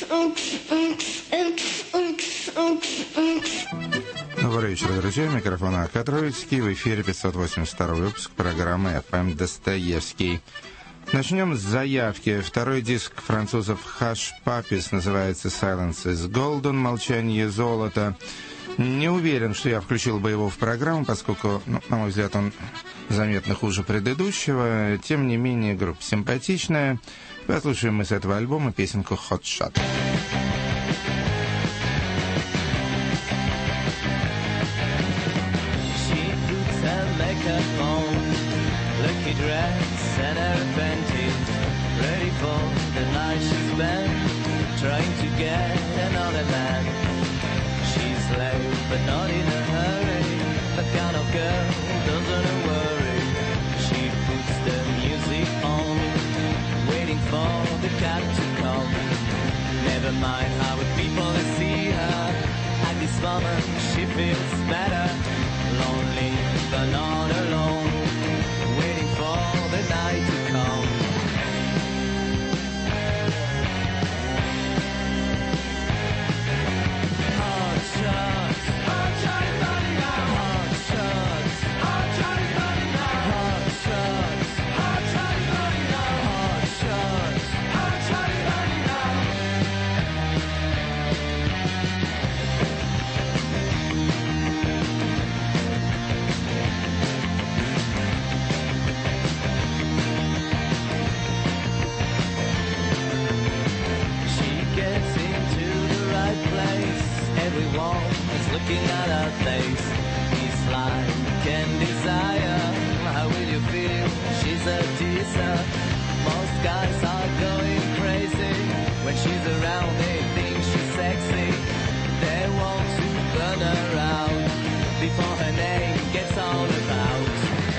Добрый вечер, друзья. Микрофон Акатроицкий. В эфире 582 выпуск программы «ФМ Достоевский». Начнем с заявки. Второй диск французов Hush Puppies называется «Silence is Golden» — «Молчание золота». Не уверен, что я включил бы его в программу, поскольку, на мой взгляд, он заметно хуже предыдущего. Тем не менее, группа симпатичная. Послушаем мы с этого альбома песенку «Hot Shot». And her panties ready for the night she's spent trying to get another man. She's late but not in a hurry, the kind of girl doesn't worry. She puts the music on, waiting for the cab to come. Never mind how the people see her. At this moment she feels better, lonely but not alone, waiting for the night to come. Hot shots, hot shots burning now. Hot shots, hot shots burning now. Hot shots, hot shots burning now. Hot shots, hot shots burning now. Everyone is looking at her face. It's like and desire. How will you feel? She's a teaser. Most guys are going crazy. When she's around they think she's sexy. They want to burn her out before her name gets all about.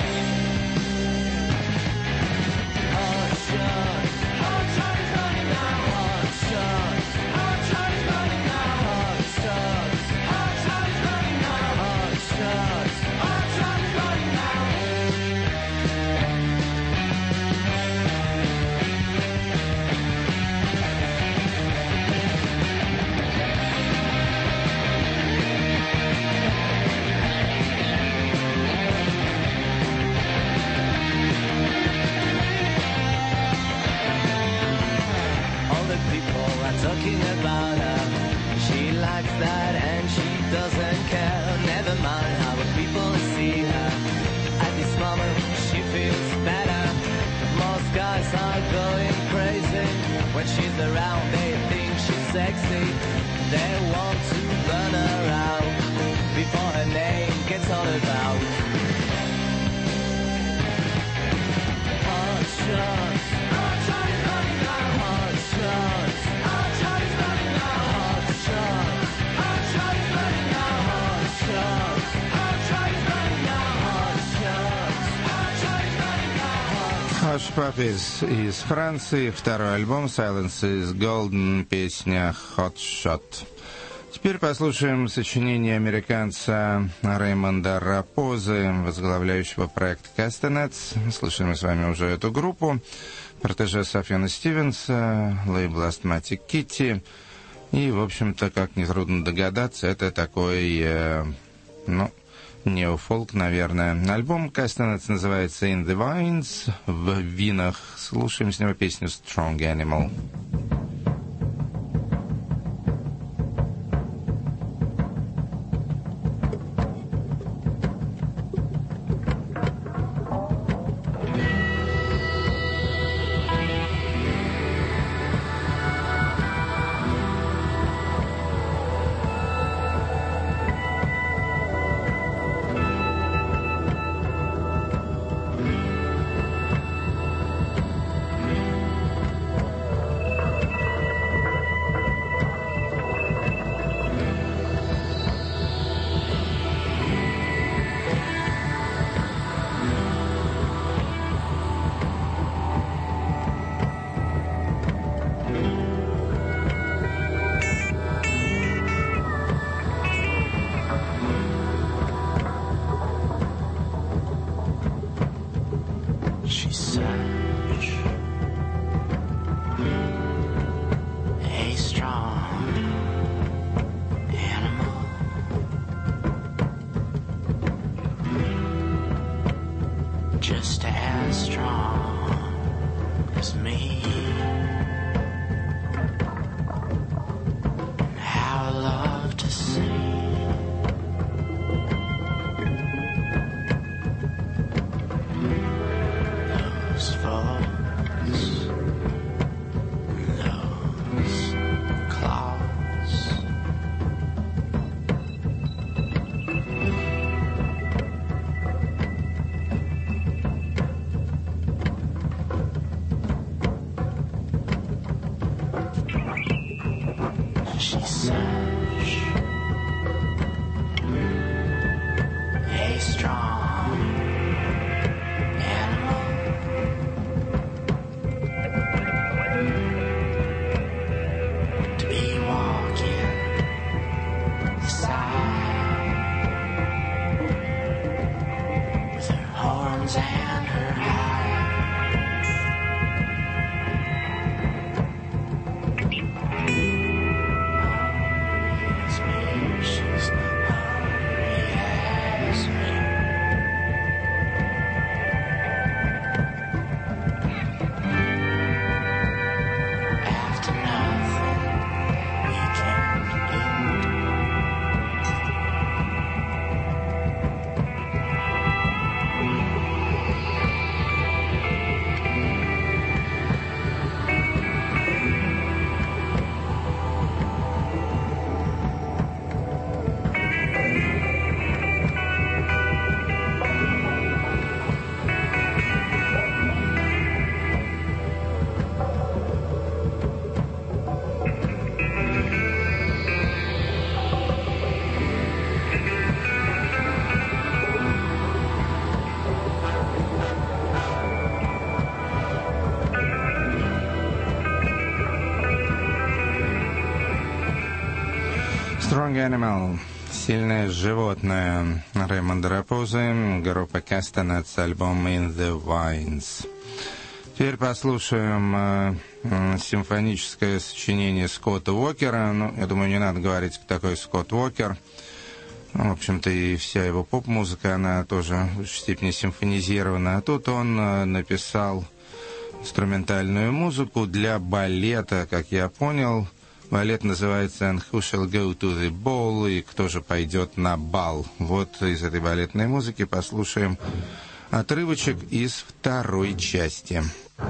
Hot shots, hot shots running now. Hot shots, hot shots running now. Hot shots, hot shots running now. Hot shots, hot shots running now. All the people are talking about her. She likes that and she doesn't care. Never mind how the people see her. At this moment she feels better. Most guys are going crazy. When she's around they think she's sexy. They want to burn her out before her name gets all about. Hot shots, hot shots running now. Hot shots, hot shots running now. Hot shots, hot shots running now. Hot shots, hot shots running now. Hot shots, hot shots running now. Hush Puppies из Франции. Второй альбом «Silence is Golden», песня «Hot Shot». Теперь послушаем сочинение американца Реймонда Рапозы, возглавляющего проект Castanets. Слышали мы с вами уже эту группу. Протеже Сафьяна Стивенса, лейбл Asthmatic Kitty. И, в общем-то, как нетрудно догадаться, это такой, неофолк, наверное. Альбом Castanets называется «In the Vines», в винах. Слушаем с него песню «Strong Animal». Strong Animal, сильное животное, Рэймонда Рапозы, группа Castanets, альбом In the Vines. Теперь послушаем симфоническое сочинение Скотта Уокера. Ну, я думаю, не надо говорить, кто такой Скотт Уокер. В общем-то, и вся его поп-музыка, она тоже в высшей степени симфонизирована. А тут он написал инструментальную музыку для балета, как я понял. Балет называется «And who shall go to the ball?» и «Кто же пойдет на бал?». Вот из этой балетной музыки послушаем отрывочек из второй части.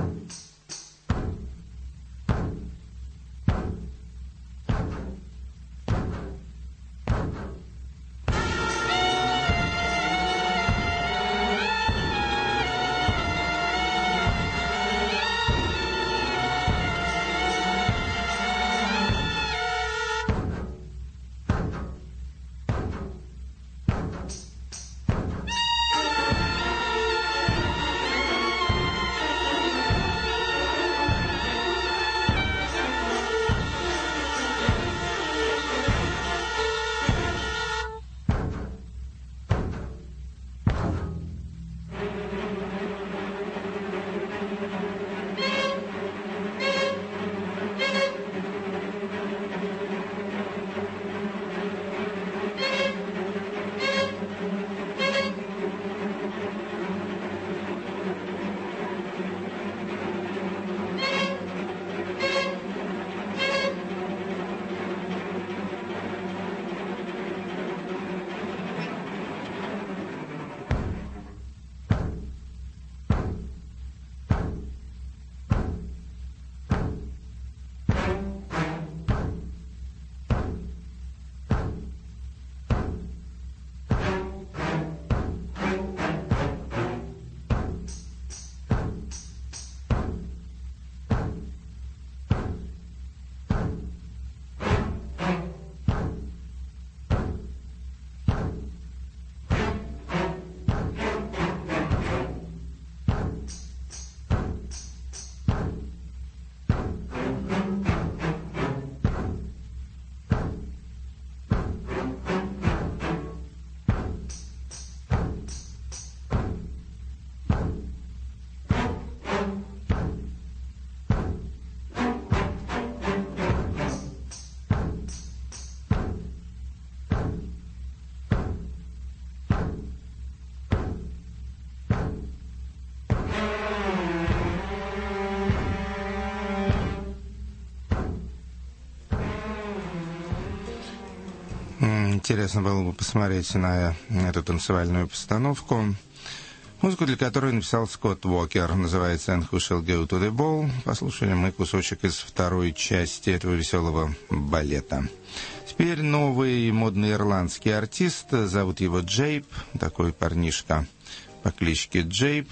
Интересно было бы посмотреть на эту танцевальную постановку. Музыку, для которой написал Скотт Уокер, называется «And who shall go to the ball». Послушаем мы кусочек из второй части этого веселого балета. Теперь новый модный ирландский артист. Зовут его Джейп, такой парнишка по кличке Джейп.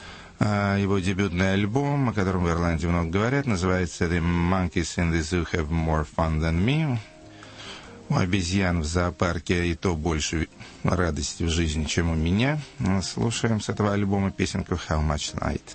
Его дебютный альбом, о котором в Ирландии много говорят, называется «The Monkeys in the Zoo Have More Fun Than Me». У обезьян в зоопарке и то больше радости в жизни, чем у меня. Слушаем с этого альбома песенку «How Much Light».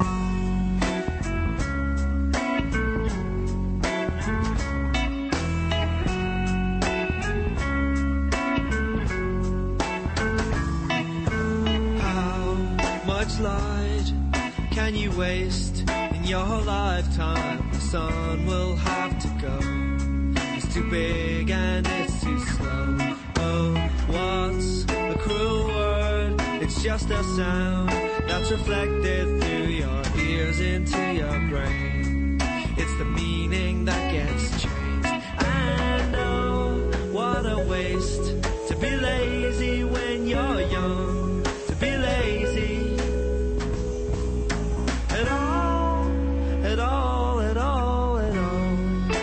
Light can you waste in your lifetime? The sun will have to go. It's too big and it's too slow. Oh, what's a cruel word? It's just a sound that's reflected through your ears into your brain. It's the meaning that gets changed. I know what a waste to be lazy when you're young. To be lazy at all, at all, at all, at all.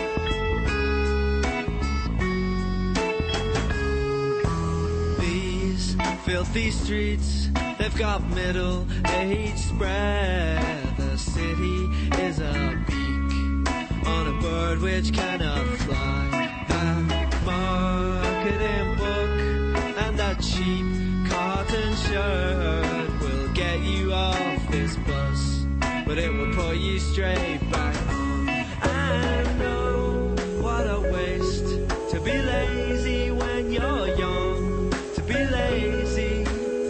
These filthy streets, they've got middle age spread. The city is a beak on a bird which cannot fly. That marketing book and that cheap cotton shirt will get you off this bus, but it will put you straight back on. I know what a waste to be lazy when you're young. To be lazy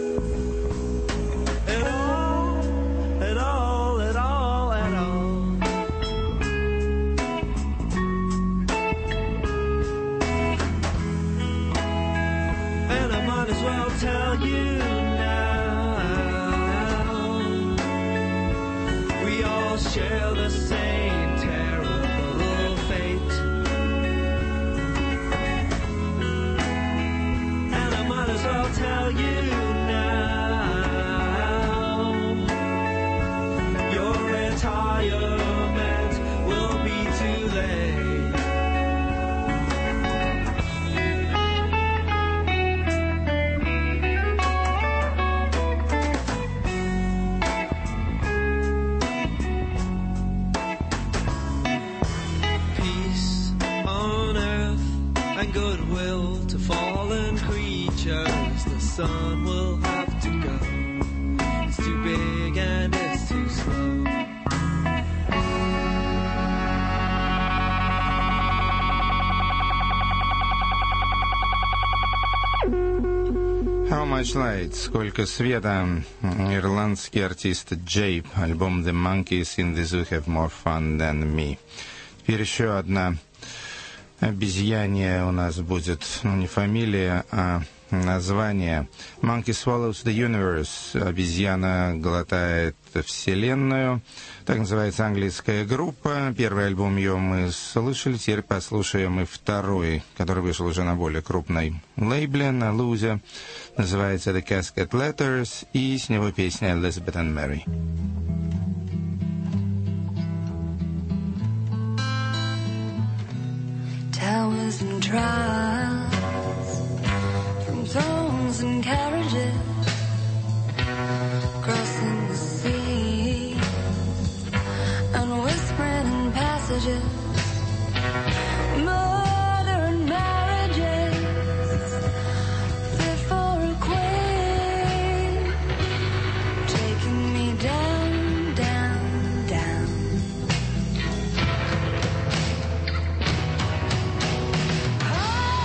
at all, at all, at all, at all. And I might as well tell you share the same terrible fate. And I might as well tell you now, your retirement will be too late. Goodwill to fallen creatures. The sun will have to go. It's too big and it's too slow. How Much Light, сколько света. Ирландский артист Джейп, альбом The Monkeys in the Zoo Have More Fun Than Me. Теперь еще одна обезьянье у нас будет, не фамилия, а название. Monkey Swallows the Universe. Обезьяна глотает вселенную. Так называется английская группа. Первый альбом ее мы слышали. Теперь послушаем и второй, который вышел уже на более крупной лейбле, на лузе. Называется The Casket Letters. И с него песня Elizabeth and Mary. Towers and trials, from thrones and carriages, crossing the sea, and whispering in passages, murder and marriages, fit for a queen, taking me down, down, down. Oh!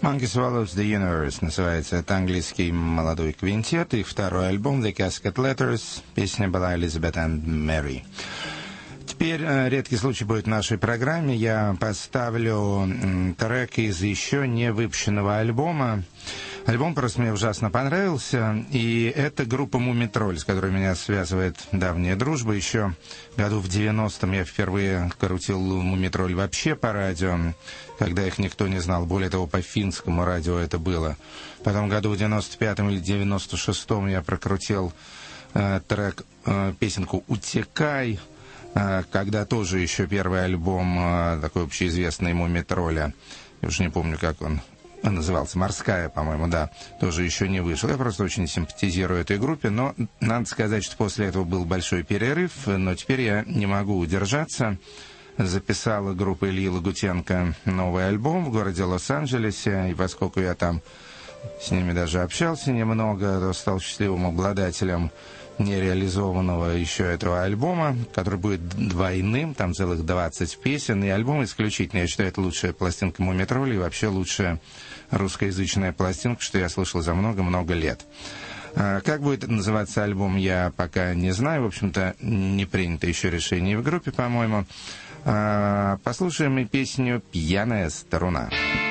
Monkey Swallows the Universe называется. Это английский молодой квинтет. Их второй альбом The Casket Letters. Песня была Elizabeth and Mary. Теперь редкий случай будет в нашей программе. Я поставлю трек из еще не выпущенного альбома. Альбом просто мне ужасно понравился. И это группа Мумитроль, с которой меня связывает давняя дружба. Еще году в 90-м я впервые крутил Мумитроль вообще по радио, когда их никто не знал. Более того, по финскому радио это было. Потом году в 95-м или 96-м я прокрутил трек, песенку «Утекай», когда тоже еще первый альбом такой общеизвестный Мумитроля. Я уже не помню, как он назывался, «Морская», по-моему, да, тоже еще не вышел. Я просто очень симпатизирую этой группе, но надо сказать, что после этого был большой перерыв, но теперь я не могу удержаться. Записала группа Ильи Лагутенко новый альбом в городе Лос-Анджелесе, и поскольку я там с ними даже общался немного, то стал счастливым обладателем нереализованного еще этого альбома, который будет двойным, там целых 20 песен, и альбом исключительный. Я считаю, это лучшая пластинка Мумитроля и вообще лучшая русскоязычная пластинка, что я слышал за много-много лет. Как будет называться альбом, я пока не знаю. В общем-то, не принято еще решение в группе, по-моему. Послушаем и песню «Пьяная струна».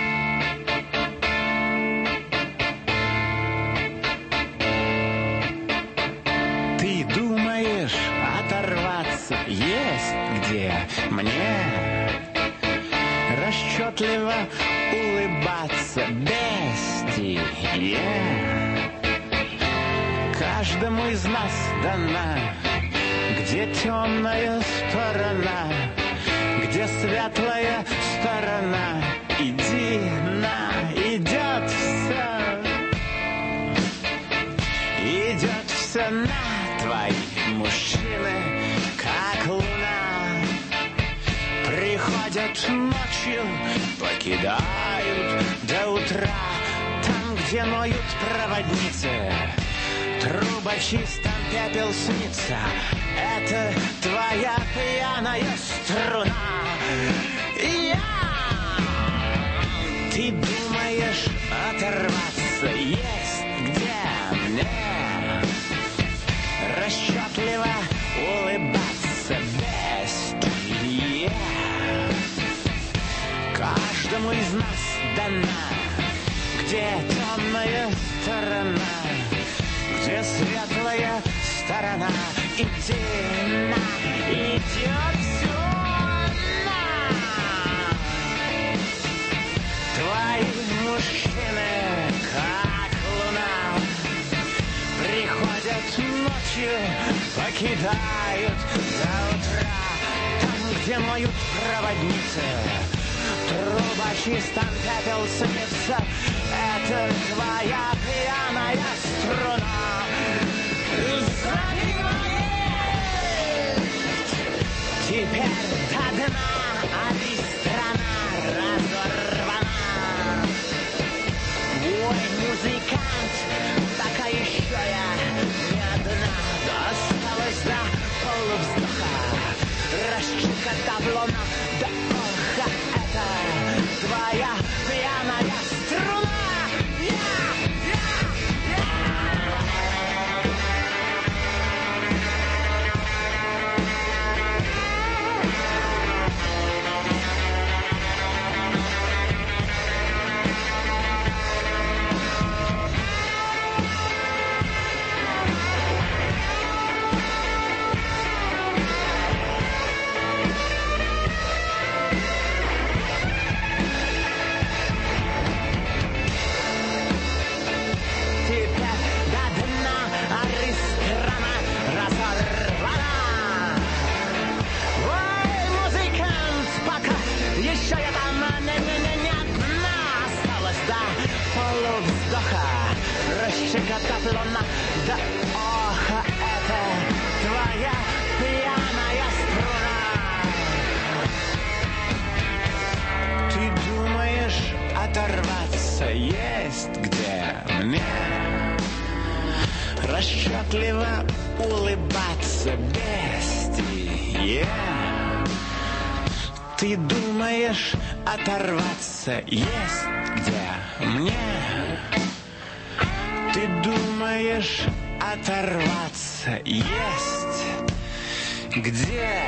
Ты думаешь, оторваться есть где мне? Расчетливо улыбаться бестие. Каждому из нас дана, где темная сторона, где светлая сторона. Иди на, идет все на твои мужчины, как луна. Приходят ночью, покидают до утра. Там, где ноют проводницы, трубочистом пепел снится. Это твоя пьяная струна. Ты думаешь, оторваться есть где мне? Расчетливо улыбаться бестие. Каждому из нас дана, где темная сторона, где светлая сторона. Иди на, идет все на. Твои мужчины, как луна, приходят ночью, покидают до утра. Там, где моют проводницы, трубочистом пепел снится. Это твоя пьяная струна. Теперь до дна, а ты страна разорвана. Ой, музыкант, пока еще я не одна. Осталось до полувздоха, расщекотавлена до оха. Это твоя пьяная струна. Расщекотавлена до оха. Это твоя пьяная струна. Ты думаешь, оторваться есть где мне? Расчетливо улыбаться бестие. Ты думаешь, оторваться есть где мне. Ты думаешь, оторваться есть где?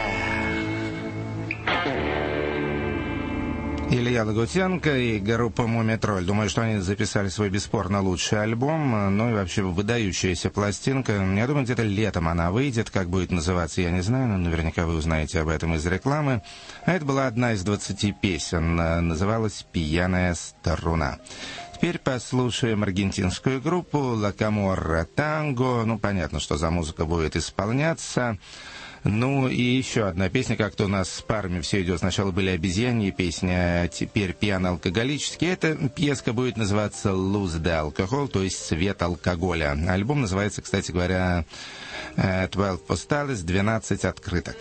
Илья Лагутенко и группа «Мумий-тролль». Думаю, что они записали свой бесспорно лучший альбом, ну и вообще выдающаяся пластинка. Я думаю, где-то летом она выйдет. Как будет называться, я не знаю, но наверняка вы узнаете об этом из рекламы. А это была одна из 20 песен. Называлась «Пьяная струна». Теперь послушаем аргентинскую группу «Ла Каморра Танго». Ну, понятно, что за музыка будет исполняться. Ну и еще одна песня, как-то у нас с парами все идет. Сначала были обезьяньи песни, а теперь пьяно-алкоголические. Эта пьеска будет называться «Luz de Alcohol», то есть «Свет алкоголя». Альбом называется, кстати говоря, «12 Postales», «12 открыток».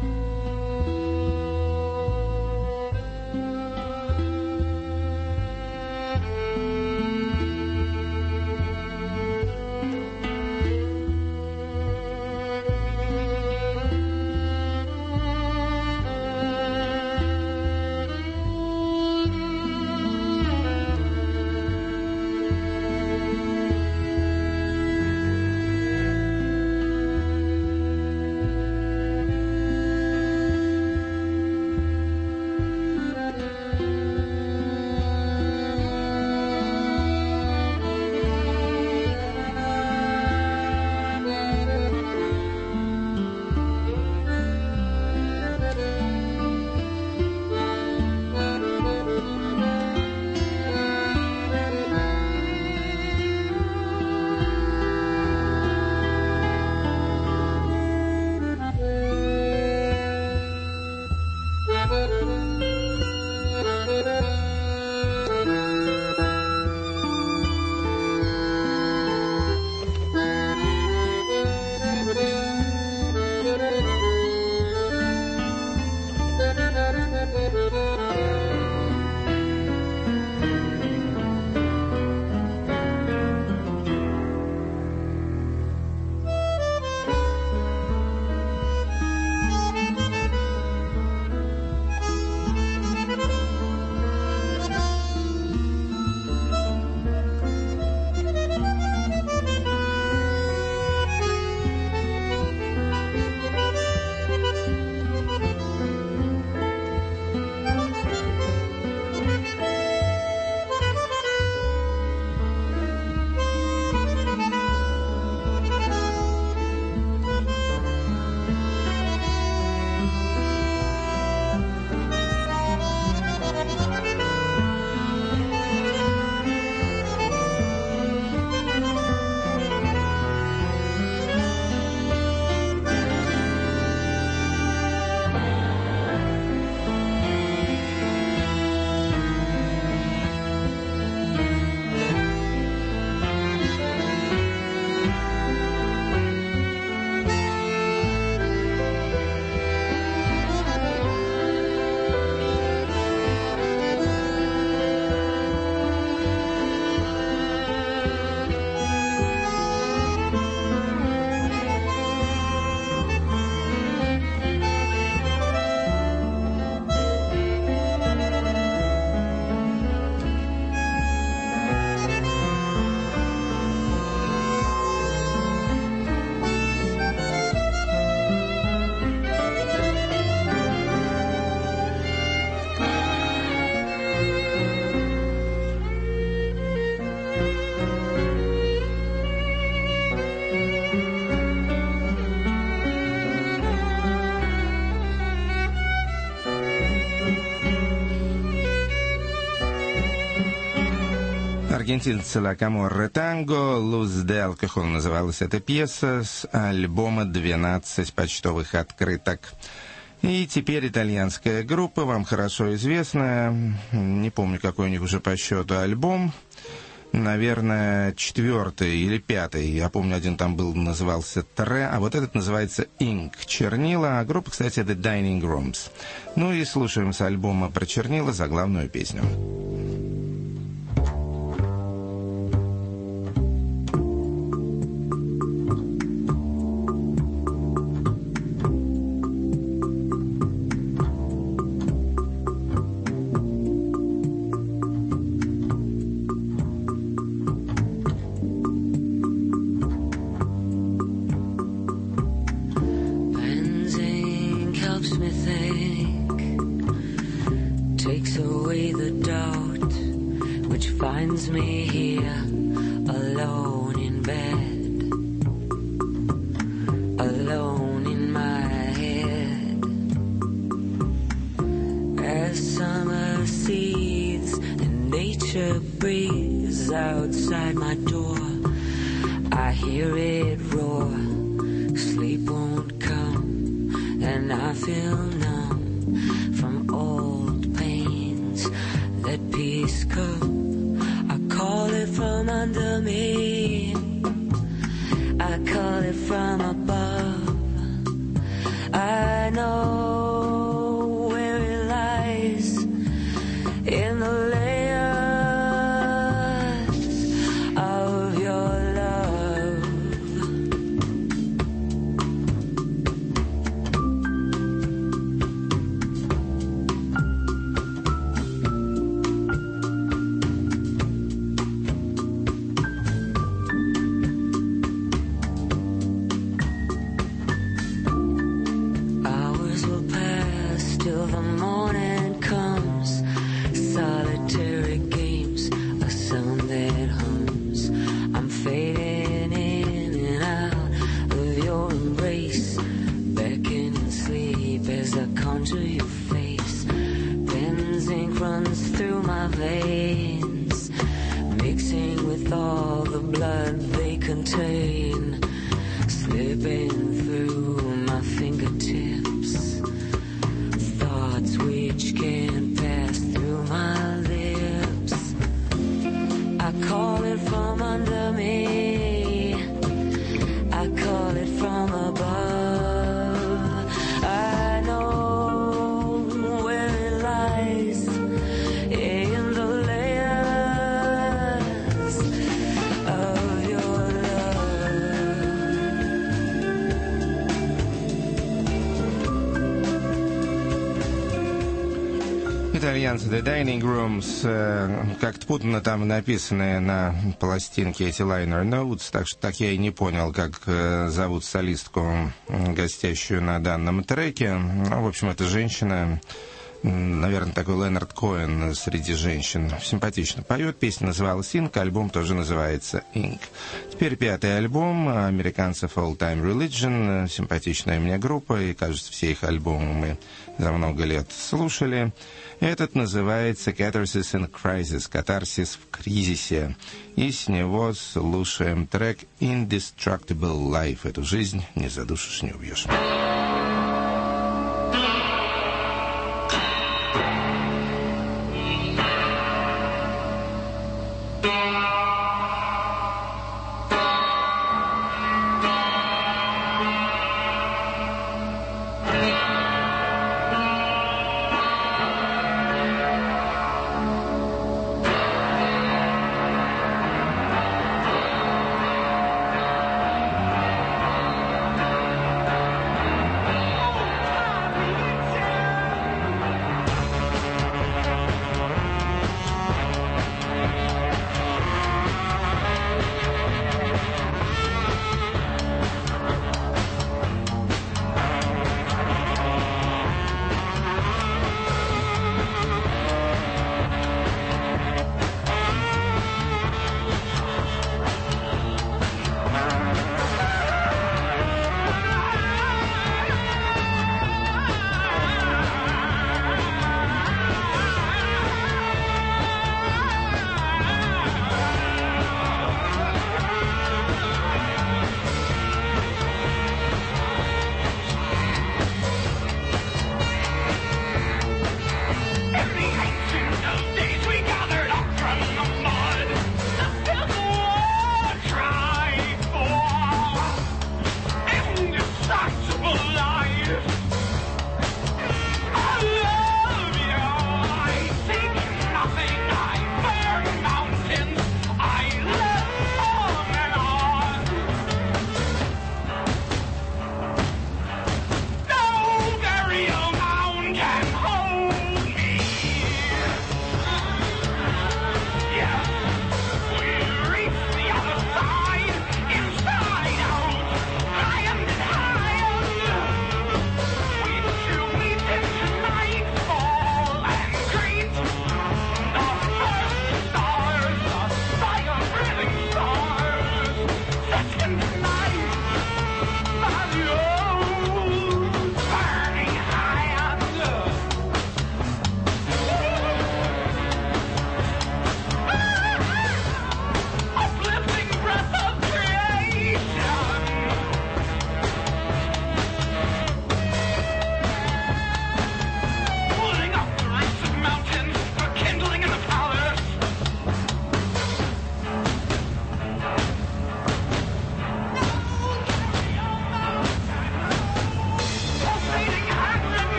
Аргентинцы «Ла Каморра Танго», «Luz de Alcohol» называлась эта пьеса с альбома «12 почтовых открыток». И теперь итальянская группа, вам хорошо известная, не помню, какой у них уже по счету альбом, наверное, 4-й или 5-й, я помню, один там был, назывался «Тре», а вот этот называется «Ink», «Чернила», а группа, кстати, «The Dining Rooms». Ну и слушаем с альбома про чернила заглавную песню. leaves me here alone in bed, alone in my head. As summer seethes and nature breathes outside my door, I hear it roar. Sleep won't come, and I feel numb from old pains that peace come. I call it from under me, I call it from above. I know where it lies, in the layers of your love. Hours will pass till the morning comes. Solitary games, a sound that hums. I'm fading in and out of your embrace, beckoning sleep as I conjure your face. Pen's ink runs through my veins, mixing with all the blood they contain, slipping through my fingertips. Thoughts which can't pass through my lips. I call it from under me, I call it from above. I know where it lies, in the layers of your love. Итальянцы The Dining Rooms, как-то путано там написаны на пластинке эти liner notes, так что так я и не понял, как зовут солистку, гостящую на данном треке. Ну, в общем, это женщина, наверное, такой Леонард Коэн среди женщин. Симпатично поет, песня называлась Ink, альбом тоже называется Ink. Теперь пятый альбом американцев All Time Religion, симпатичная мне группа, и, кажется, все их альбомы мы за много лет слушали. Этот называется Catharsis in Crisis, катарсис в кризисе. И с него слушаем трек Indestructible Life. Эту жизнь не задушишь, не убьешь.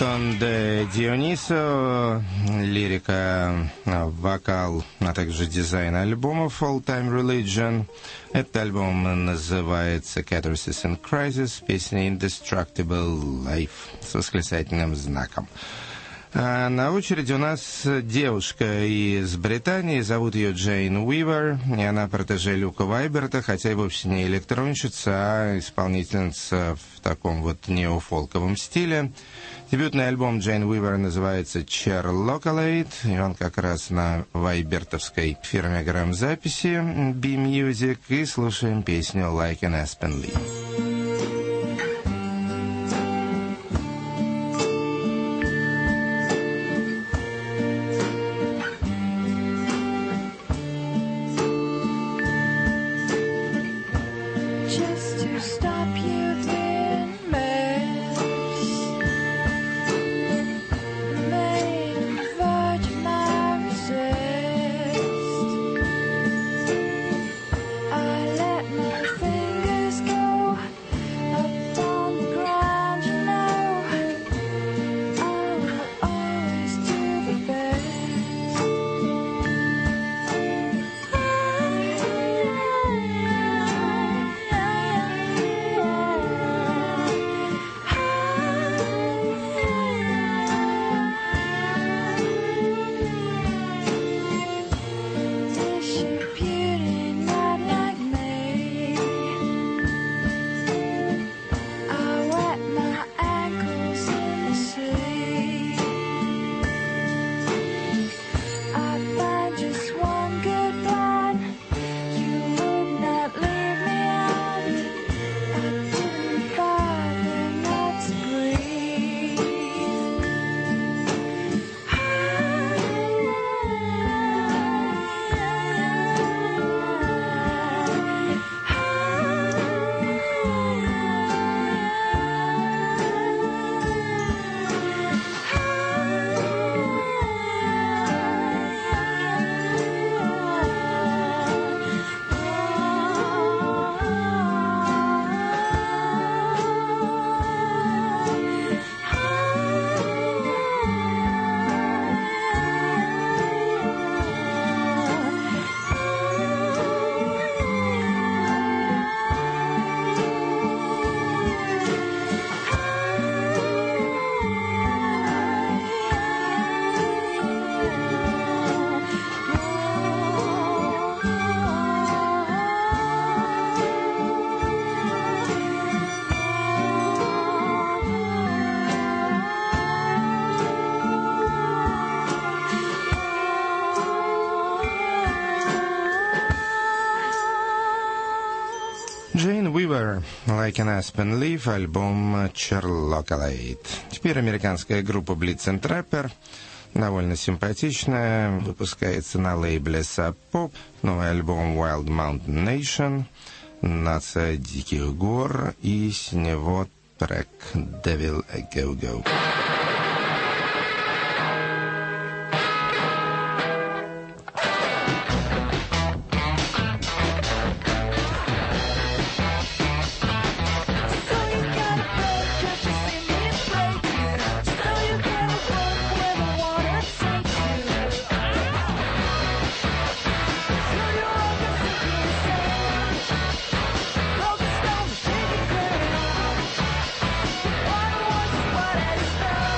Антон де Дионисо, лирика, вокал, а также дизайн альбома Full Time Religion. Этот альбом называется Catharsis and Crisis, песня Indestructible Life с восклицательным знаком. А на очереди у нас девушка из Британии, зовут ее Джейн Уивер, и она протеже Люка Вайберта, хотя и вовсе не электронщица, а исполнительница в таком вот неофолковом стиле. Дебютный альбом Джейн Уивер называется Cherlocalate, и он как раз на вайбертовской фирме грамзаписи B-Music, и слушаем песню Like an Aspen Leaf. Джейн Уивер, Like an Aspen Leaf, альбом Cherlocalate. Теперь американская группа Blitz and Trapper, довольно симпатичная, выпускается на лейбле Sub Pop, новый альбом Wild Mountain Nation, Нация Диких Гор, и с него трек Devil a Go-Go. What I start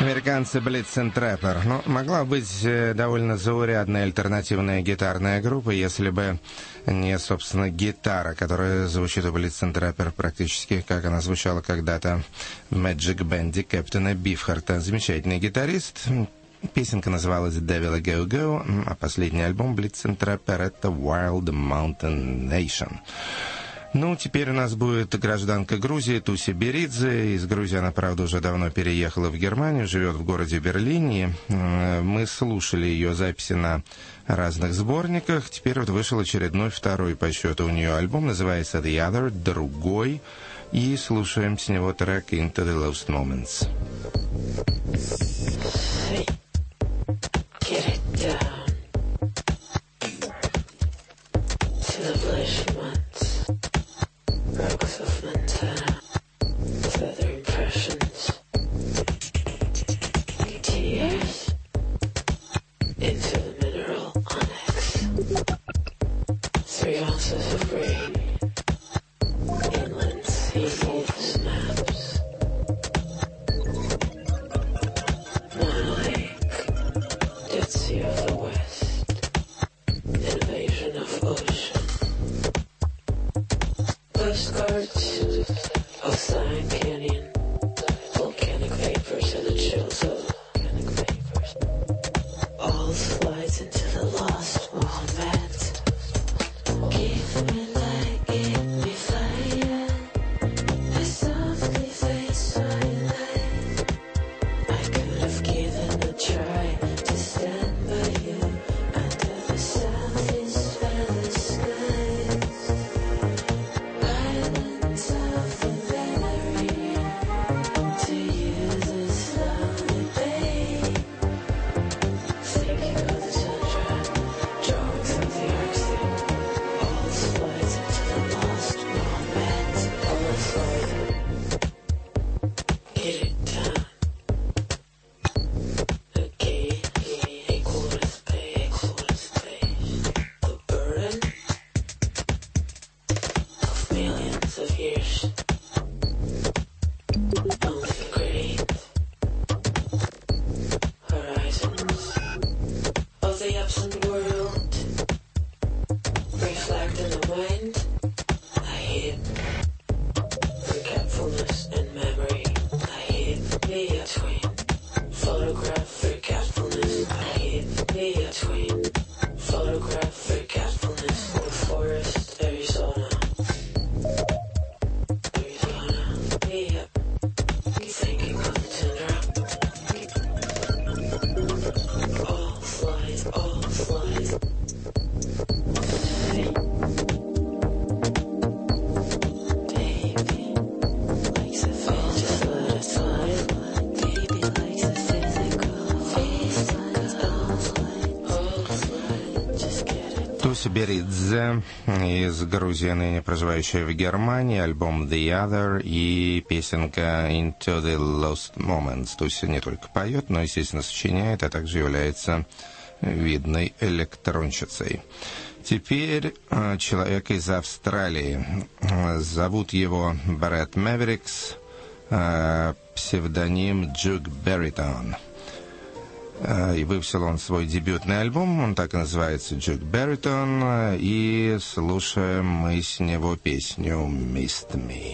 Американцы Blitz and Trapper. Ну, могла быть довольно заурядная альтернативная гитарная группа, если бы не, собственно, гитара, которая звучит у Blitz and Trapper практически, как она звучала когда-то в Magic Band'е Кэптона Бифхарта. Замечательный гитарист. Песенка называлась Devil a Go Go, а последний альбом Blitz and Trapper — это Wild Mountain Nation. Ну, теперь у нас будет гражданка Грузии Туси Беридзе. Из Грузии она, правда, уже давно переехала в Германию, живет в городе Берлине. Мы слушали ее записи на разных сборниках. Теперь вот вышел очередной, второй по счету у нее альбом. Называется The Other, другой. И слушаем с него трек Into the Lost Moments. Get it down to the flesh months, rocks of Montana, feather impressions, tears into the mineral onyx, 3 ounces of grain, inland sea snaps, 1 lake. Dead Sea of the West, invasion of ocean, postcards of Sand Canyon, volcanic vapors and the chills of volcanic vapors, all slides into the lost moment. Give me light, give me fire, I softly face my life. I could have given a try to stand by you under the southeast feather skies. Islands of the memory, to you the slowly bay. Thinking of the sunshine, drawings of the Arctic, all slides into the lost moment. All slides. Get it down. Okay, equal to space, the burden of millions of years, only great horizons of the absent world, reflect in the mind, I hid forgetfulness and memory, I hid me a twin. Photograph forgetfulness, I hid me a twin. Photograph forgetfulness, the forest, Arizona. Arizona, me up. Thinking of the tundra. All flies, all flies. Baby likes a fish, just let it slide. Baby likes a physical, all slide, just get it. Туси Беридзе из Грузии, ныне проживающая в Германии, альбом The Other и песенка Into the Lost Moments. Туси не только поет, но, естественно, сочиняет, а также является видной электронщицей. Теперь человек из Австралии. Зовут его Брэд Мэверикс, псевдоним Джук Барритон. И выпустил он свой дебютный альбом, он так и называется, Джук Барритон, и слушаем мы с него песню «Missed Me».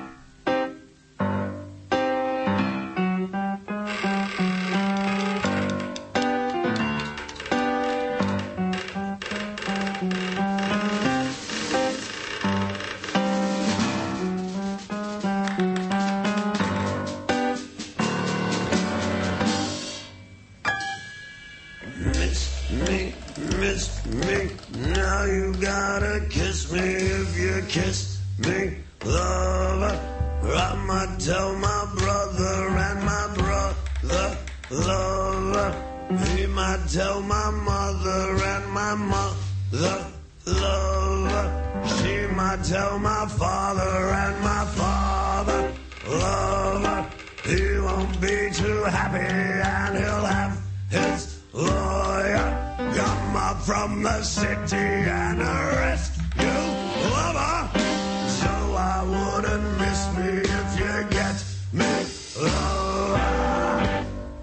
Miss me, now you gotta kiss me. If you kiss me, lover, I might tell my brother, and my brother, lover, he might tell my mother, and my mother, lover, she might tell my father, and my father, lover, he won't be too happy, and he'll have his lawyer come up from the city and arrest you, lover. So I wouldn't miss me if you get me, lover.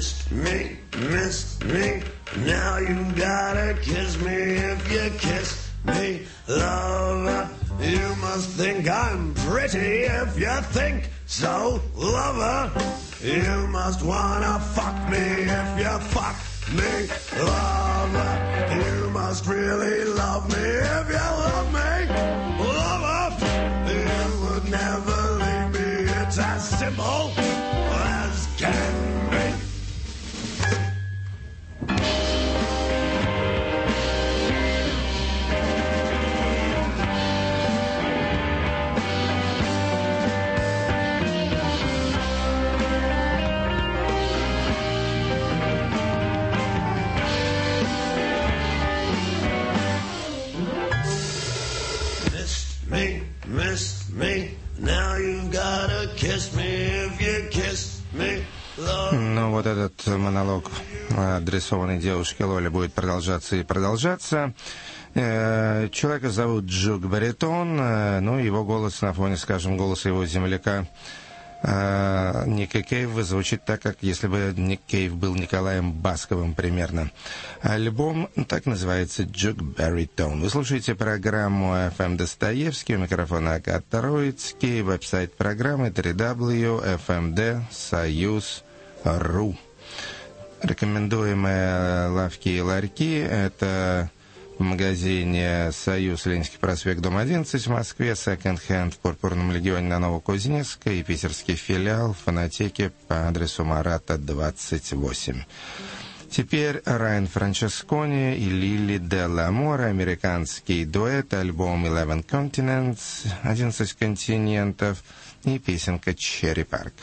missed me. Now you gotta kiss me if you kiss me, lover. You must think I'm pretty if you think so, lover. You must wanna fuck me if you fuck me, lover. You must really love me if you love me, lover. You would never leave me, it's as simple as can be. Miss me, now you've gotta kiss me if you kiss me. Ну, вот этот монолог, адресованный девушке Лоле, будет продолжаться и продолжаться. Человека зовут Джук Баритон, ну, его голос на фоне, скажем, голоса его земляка Ника Кейва звучит так, как если бы Ник Кейв был Николаем Басковым примерно. Альбом так называется «Джук Баритон». Вы слушаете программу FM Достоевский, у микрофона Акад Троицкий, веб-сайт программы www.fmd.soyuz.ru. Рекомендуемые лавки и ларьки — это в магазине «Союз», Ленинский проспект, дом 11 в Москве, секонд-хенд в Пурпурном легионе на Новокузнецкой и питерский филиал в фонотеке по адресу Марата, 28. Теперь Райан Франческони и Лили Делла Мора, американский дуэт, альбом «11 Continents», 11 континентов, и песенка «Черри Парк».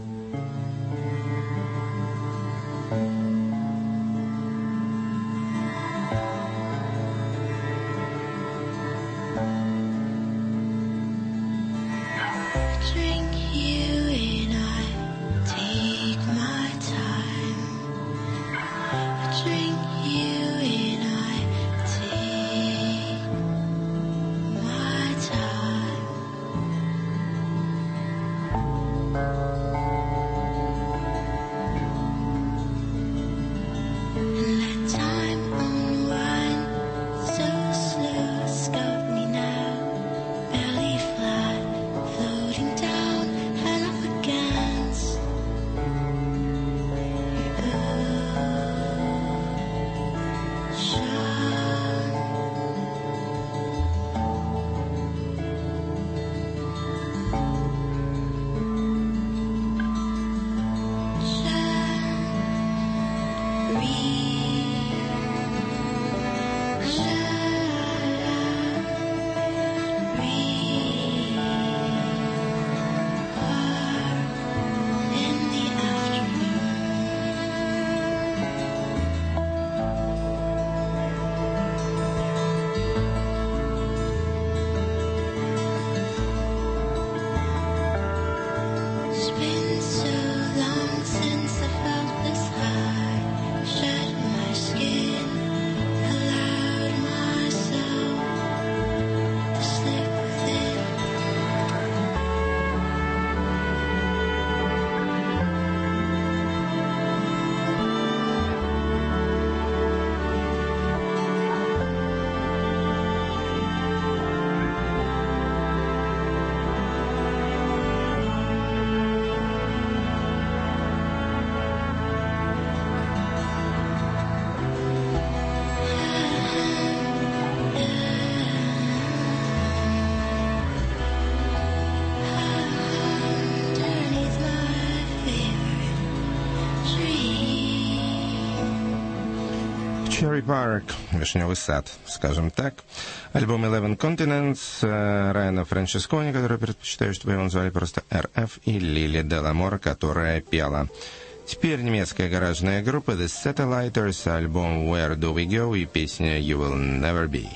Cherry Park, вишневый сад, скажем так. Альбом 11 Continents Райана Франческони, который предпочитаю, чтобы его назвали просто РФ, и Лили Делла Мора, которая пела. Теперь немецкая гаражная группа The Satelliters, альбом Where Do We Go и песня You Will Never Be.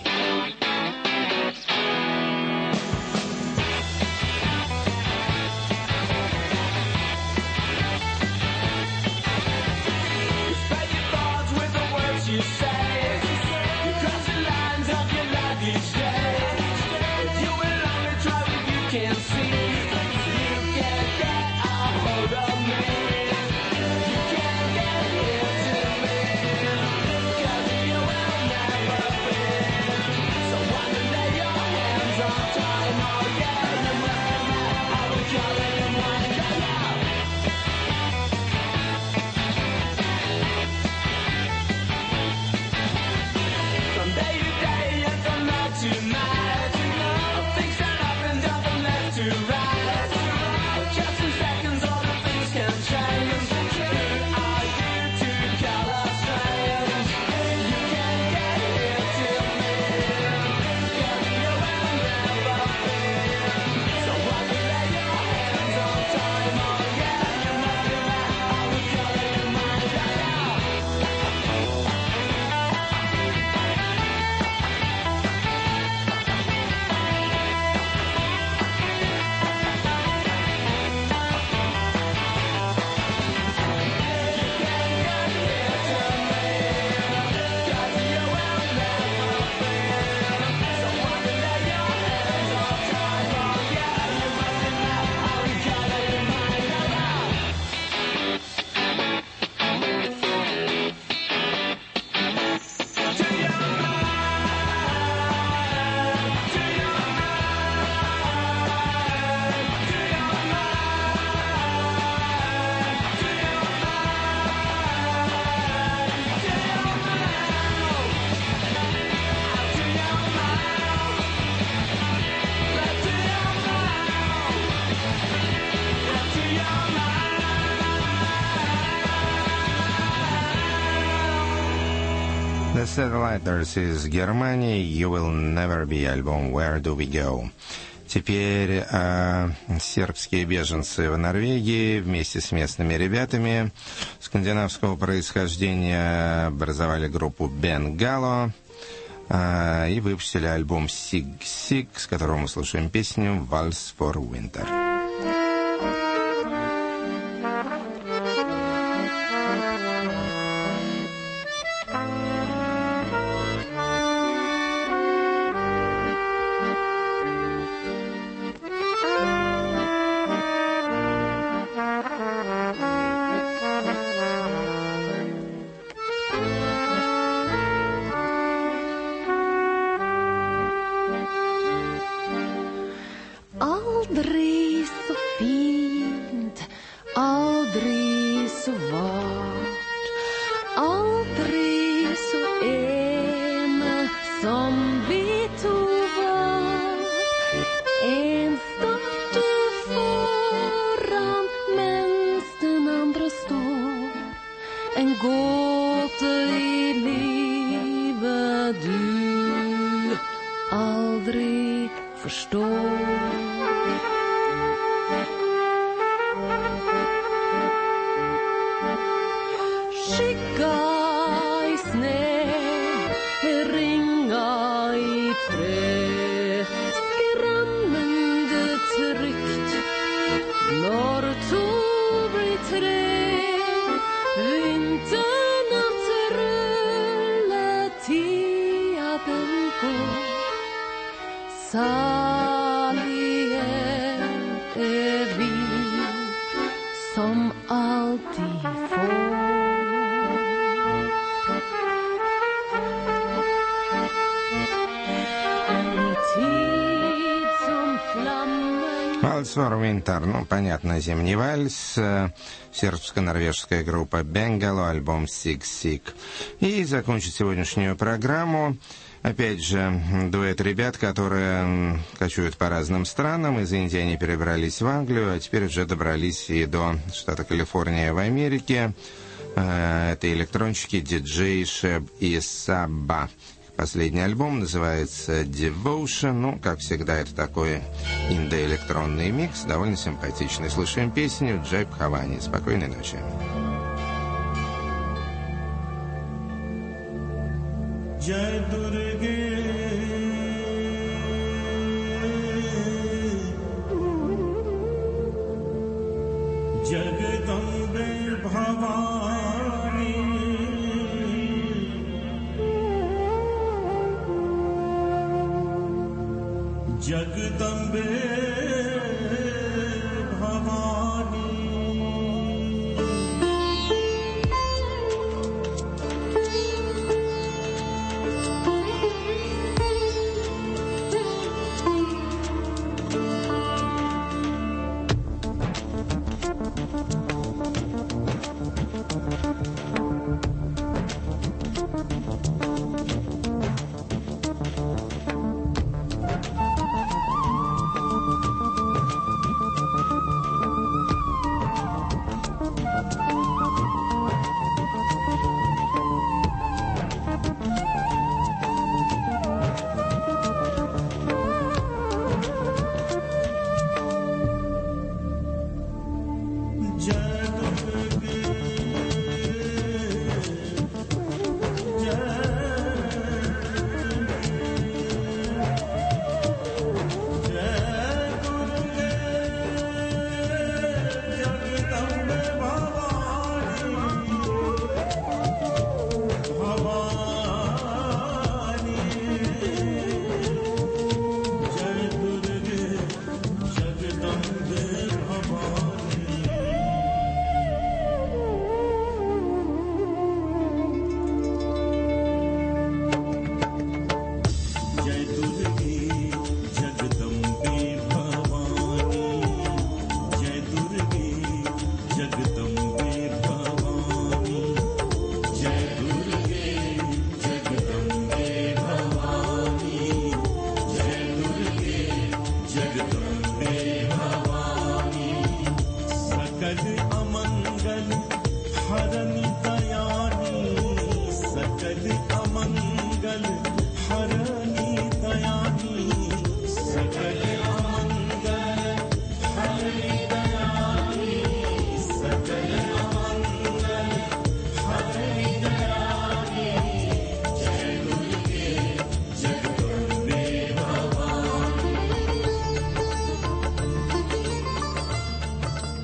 Can't get a hold of me. You can't get The Satelliters из Германии, You Will Never Be, альбом Where Do We Go. Теперь сербские беженцы в Норвегии вместе с местными ребятами скандинавского происхождения образовали группу Бенгало и выпустили альбом Sig Sig, с которого мы слушаем песню Waltz for Winter. Aldrig så fint, aldrig så vart, aldrig så ene som vi to var. En starte foran mens den andre står, en gåte i livet du aldrig förstår. Skygga i snö, ringa i trä, skrämmande tryggt när tog blir trä. Vintern att rulla tiden går, saliga är vi som alltid får. Waltz for Winter, ну, понятно, зимний вальс, сербско-норвежская группа Бенгало, альбом Sig Sig. И закончить сегодняшнюю программу, опять же, дуэт ребят, которые кочуют по разным странам. Из Индии они перебрались в Англию, а теперь уже добрались и до штата Калифорния в Америке. Это электронщики диджей Шеб и Саба. Последний альбом называется Devotion. Ну, как всегда, это такой индоэлектронный микс, довольно симпатичный. Слушаем песню Джай Бхавани. Спокойной ночи. Jai Durga Jagadambe Bhavani Jagadambe